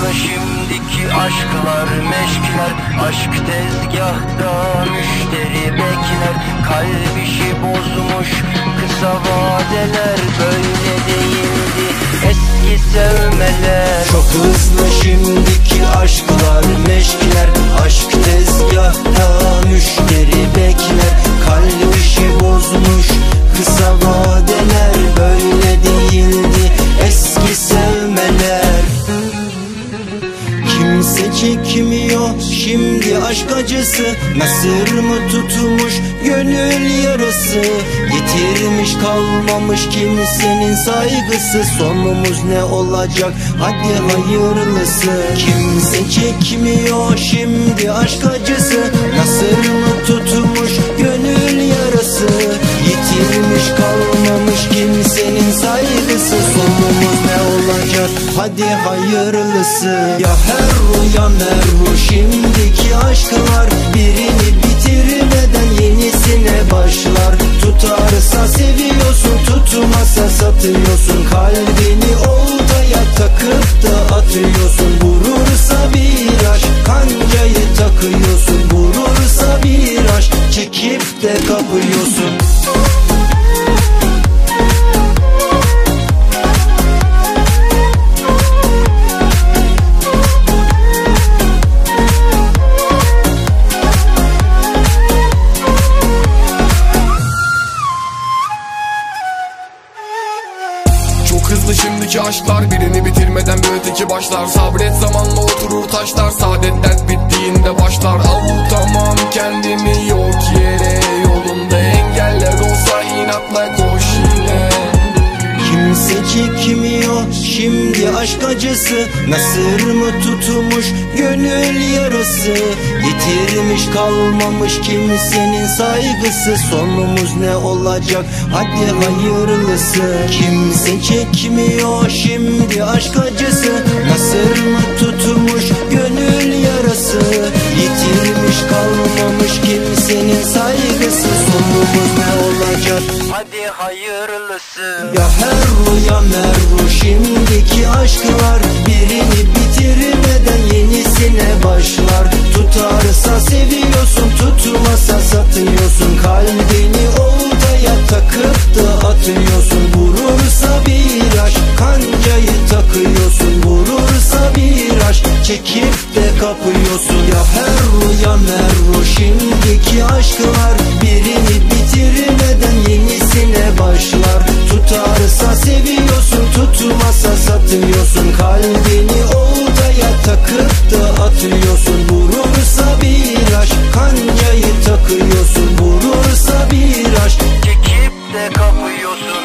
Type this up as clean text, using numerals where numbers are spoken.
şimdiki aşklar meşkiler. Aşk tezgahta müşteri bekler. Kalp işi bozmuş kısa vadeler. Böyle değildi eski sevmeler. Çok hızlı şimdiki aşklar meşkiler. Aşk tezgahta müşteri bekler. Kalp işi bozmuş kısa vadeler. Böyle değildi eski sevmeler. Kimse çekmiyor şimdi aşk acısı. Nasır mı tutmuş gönül yarası. Yitirmiş kalmamış kimsenin saygısı. Sonumuz ne olacak hadi hayırlısı. Kimse çekmiyor şimdi aşk acısı. Nasır mı tutmuş gönül yarası. Yitirmiş kalmamış kimsenin saygısı. Sonumuz ne olacak hadi hayırlısı. Ya her rüya merhu şimdiki aşklar. Birini bitirmeden yenisine başlar. Tutarsa seviyorsun, tutmazsa satıyorsun. Kalbini oltaya takıp da atıyorsun. Vurursa bir aşk kancayı takıyorsun. Vurursa bir aşk çekip de kapıyorsun. Hızlı şimdiki aşklar, birini bitirmeden bir öteki başlar. Sabret zamanla oturur taşlar, saadet dert bittiğinde başlar. Avutamam kendimi yok yere, yolunda engeller olsa inatla koş yine. Kimse çekmiyor şimdi aşk acısı. Nasır mı tutmuş gönül yarası. Yitirmiş kalmamış kimsenin saygısı. Sonumuz ne olacak hadi hayırlısı. Kimse çekmiyor şimdi aşk acısı. Nasır mı tutmuş gönül yarası. Yitirmiş kalmamış kimsenin saygısı. Sonumuz ne olacak hadi hayırlısı. Ya her rüya merhu şimdiki aşklar. Birini bitirmeden yenisine başlar. Tutarsa seviyorsun, tutmazsa satıyorsun. Kalbini oltaya takıp da atıyorsun. Vurursa bir aşk kancayı takıyorsun. Vurursa bir aşk çekip de kapıyorsun. Ya her rüya merhu şimdiki aşklar. Birini bitirmeden yenisine başlar. Tutarsa seviyorsun, tutmazsa satıyorsun. Kalbini oltaya takıp da atıyorsun. Vurursa bir aşk kancayı takıyorsun. Vurursa bir aşk çekip de kapıyorsun.